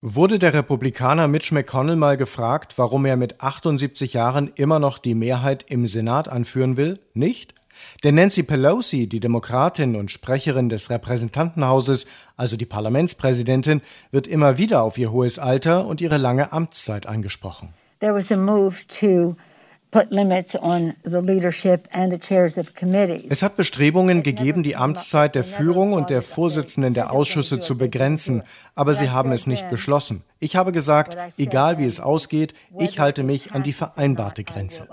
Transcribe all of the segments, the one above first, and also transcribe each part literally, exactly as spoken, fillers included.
Wurde der Republikaner Mitch McConnell mal gefragt, warum er mit achtundsiebzig Jahren immer noch die Mehrheit im Senat anführen will? Nicht? Denn Nancy Pelosi, die Demokratin und Sprecherin des Repräsentantenhauses, also die Parlamentspräsidentin, wird immer wieder auf ihr hohes Alter und ihre lange Amtszeit angesprochen. There was a move to put limits on the leadership and the chairs of committees. Es hat Bestrebungen gegeben, die Amtszeit der Führung und der Vorsitzenden der Ausschüsse zu begrenzen, aber sie haben es nicht beschlossen. Ich habe gesagt, egal wie es ausgeht, ich halte mich an die vereinbarte Grenze.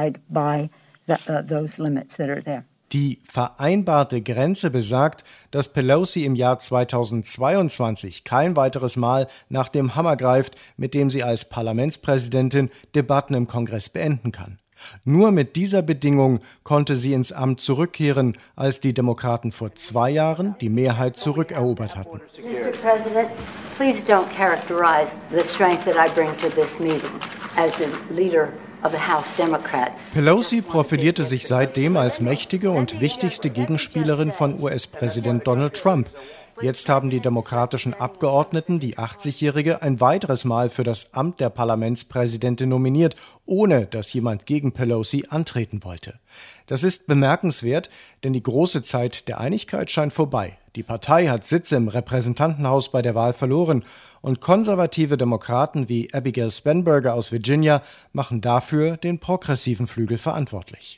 Die vereinbarte Grenze besagt, dass Pelosi im Jahr zweitausendzweiundzwanzig kein weiteres Mal nach dem Hammer greift, mit dem sie als Parlamentspräsidentin Debatten im Kongress beenden kann. Nur mit dieser Bedingung konnte sie ins Amt zurückkehren, als die Demokraten vor zwei Jahren die Mehrheit zurückerobert hatten. Mister President, please don't characterize the strength that I bring to this meeting as the leader of the House Democrats. Pelosi profilierte sich seitdem als mächtige und wichtigste Gegenspielerin von U S-Präsident Donald Trump. Jetzt haben die demokratischen Abgeordneten die achtzigjährige ein weiteres Mal für das Amt der Parlamentspräsidentin nominiert, ohne dass jemand gegen Pelosi antreten wollte. Das ist bemerkenswert, denn die große Zeit der Einigkeit scheint vorbei. Die Partei hat Sitze im Repräsentantenhaus bei der Wahl verloren und konservative Demokraten wie Abigail Spanberger aus Virginia machen dafür den progressiven Flügel verantwortlich.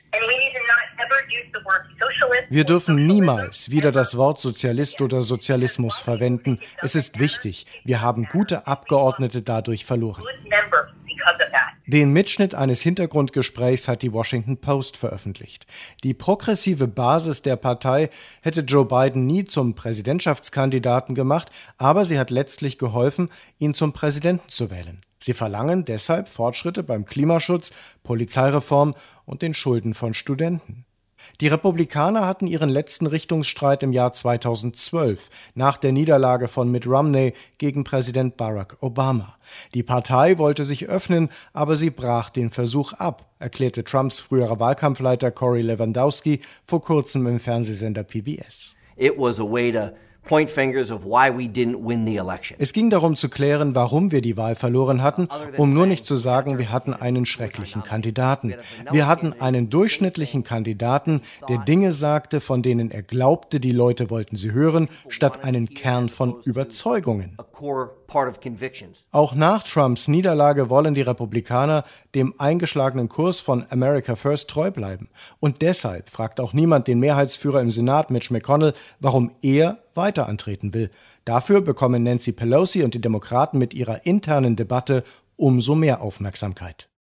Wir dürfen niemals wieder das Wort Sozialist oder Sozialismus verwenden. Es ist wichtig. Wir haben gute Abgeordnete dadurch verloren. Den Mitschnitt eines Hintergrundgesprächs hat die Washington Post veröffentlicht. Die progressive Basis der Partei hätte Joe Biden nie zum Präsidentschaftskandidaten gemacht, aber sie hat letztlich geholfen, ihn zum Präsidenten zu wählen. Sie verlangen deshalb Fortschritte beim Klimaschutz, Polizeireform und den Schulden von Studenten. Die Republikaner hatten ihren letzten Richtungsstreit im Jahr zweitausendzwölf, nach der Niederlage von Mitt Romney gegen Präsident Barack Obama. Die Partei wollte sich öffnen, aber sie brach den Versuch ab, erklärte Trumps früherer Wahlkampfleiter Corey Lewandowski vor kurzem im Fernsehsender P B S. It was a way to point fingers of why we didn't win the election. Es ging darum zu klären, warum wir die Wahl verloren hatten, um nur nicht zu sagen, wir hatten einen schrecklichen Kandidaten. Wir hatten einen durchschnittlichen Kandidaten, der Dinge sagte, von denen er glaubte, die Leute wollten sie hören, statt einen Kern von Überzeugungen. Auch nach Trumps Niederlage wollen die Republikaner dem eingeschlagenen Kurs von America First treu bleiben. Und deshalb fragt auch niemand den Mehrheitsführer im Senat, Mitch McConnell, warum er weiter antreten will. Dafür bekommen Nancy Pelosi und die Demokraten mit ihrer internen Debatte umso mehr Aufmerksamkeit.